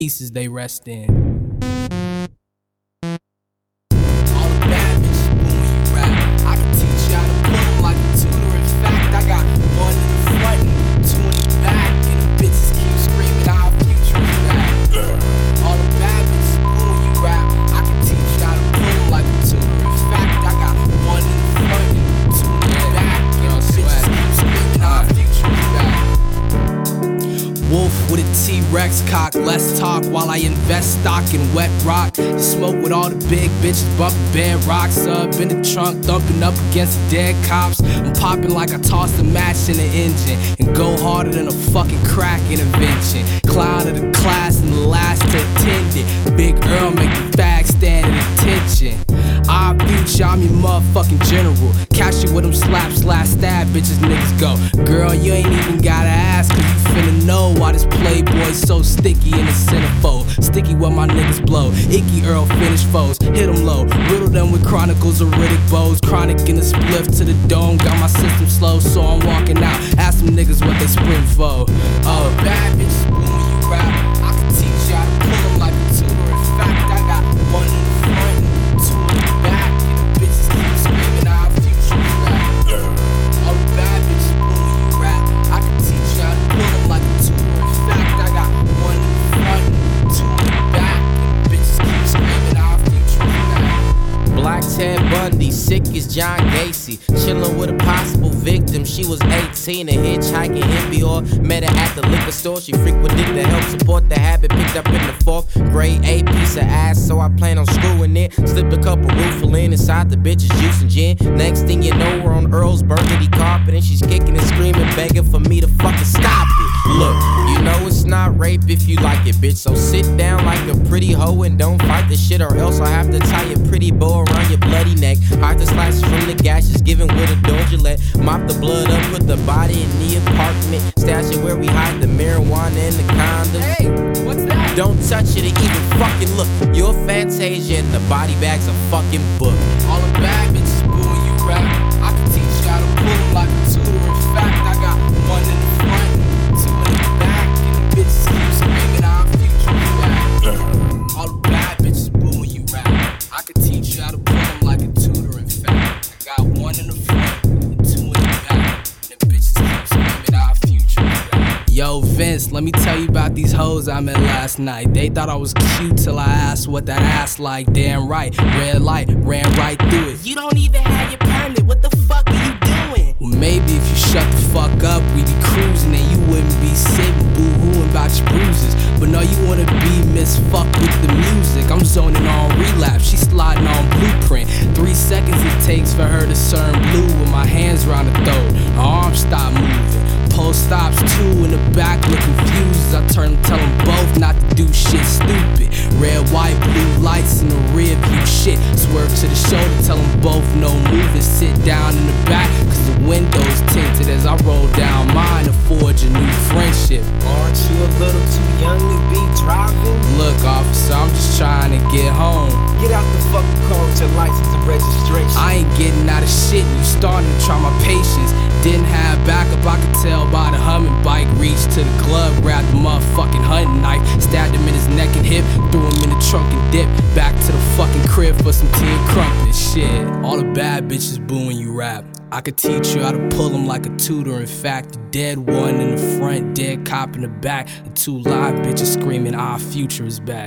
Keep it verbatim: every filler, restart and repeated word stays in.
pieces they rest in. All the bad bitches boo when you rap. I can teach you how to pull them like a tutor. In fact, I got one in the front and two in the back, and the bitches keep screaming our future is rap. All the bad bitches boo when you rap. I can teach you how to pull them like a tutor. In fact, I got one in the front and two in the back, and the bitches keep screaming our future is rap. Wolf with a T-Rex cock, let's talk while I invest stock in wet rock. Smoke with all the big bitches, bumping bed rocks up in the trunk, thumping up against the dead cops. I'm popping like I tossed a match in the engine and go harder than a fucking crack intervention. Clown of the class and the last to attend it. Big Earl make the fag stand at attention. Our future, I'm your motherfucking general. Catch you with them slap, slash, stab, bitches, niggas go. Girl, you ain't even gotta ask, cause you finna know why this playboy's so sticky in the centerfold. Sticky where my niggas blow. Icky Earl finish foes, hit them low. Riddle them with chronicles of Riddick bows. Chronic in the spliff to the dome. Got my system slow, so I'm walking out. Ask them niggas what they sprint for. Oh, bad bitches boo when you rap. I can teach you how to pull them like a tutor. In fact, I got one in the front and two in the back, and the bitches keep screaming our future is rap. All the bad bitches boo when you rap. I can teach you how to pull them like a tutor. In fact, I got one in the front and two in the back, and the bitches keep screaming our future is rap. Black Ted Bundy, sick as John Gacy. Chillin' with a possible victim. She was eighteen and hitchhiking in Bior. Met her at the liquor store. She frequented to help support the habit. Picked up in the fourth grade, a piece of ass, so I plan on screwing it. Slipped a couple roofle in inside the bitch's juice and gin. Next thing you know, we're on Earl's burgundy carpet, and she's kicking and screaming, begging for me to fucking stop it. Look, you know it's not rape if you like it, bitch. So sit down like a pretty hoe and don't fight the shit, or else I have to tie your pretty bow around your bloody neck. Hide the slices from the gashes, given with a door Gillette. Mop the blood up, put the body in the apartment. Stash it where we hide the marijuana and the condoms. Hey, what's that? Don't touch it or even fucking look. You're Fantasia and the body bag's a fucking book. All the bad bitches boo when you rap. I can teach you how to pull them like a tutor. In fact, I got one in the front, two in the back, and the bitches keep screaming our future is rap. All the bad bitches boo when you rap. I can teach you how to pull them like a tutor. In fact, I got one in the front and two in the back, and the bitches keep screaming our future is rap. Yo, Vince, let me tell you about these hoes I met last night. They thought I was cute till I asked what that ass like. Damn right, red light, ran right through it. You don't even have your permit, what the fuck are you doing? Well, maybe if you shut the fuck up, we'd be cruising and you wouldn't be sitting boo-hooing about your bruises. But no, you wanna be Miss Fuck with the music. I'm zoning on relapse, she sliding on blueprint. Three seconds it takes for her to turn blue with my hands around her throat. Her arms stop moving. Pole stops two in the back, look confused as I turn and tell them both not to do shit stupid. Red, white, blue lights in the rear view shit. Swerve to the shoulder, tell them both no moving. Sit down in the back, cause the window's tinted as I roll down mine to forge a new friendship. Aren't you a little too young to be driving? Look, officer, I'm just trying to get home. Get out the fucking car with your license and registration. I ain't getting out of shit and you starting to try my patience. Didn't have backup, I could tell by the humming bike. Reached to the glove, grabbed the motherfucking hunting knife, stabbed him in his neck and hip, threw him in the trunk and dipped back to the fucking crib for some tea and crumpet. Shit, all the bad bitches boo when you rap. I could teach you how to pull them like a tutor. In fact, the dead one in the front, dead cop in the back, and two live bitches screaming our future is back.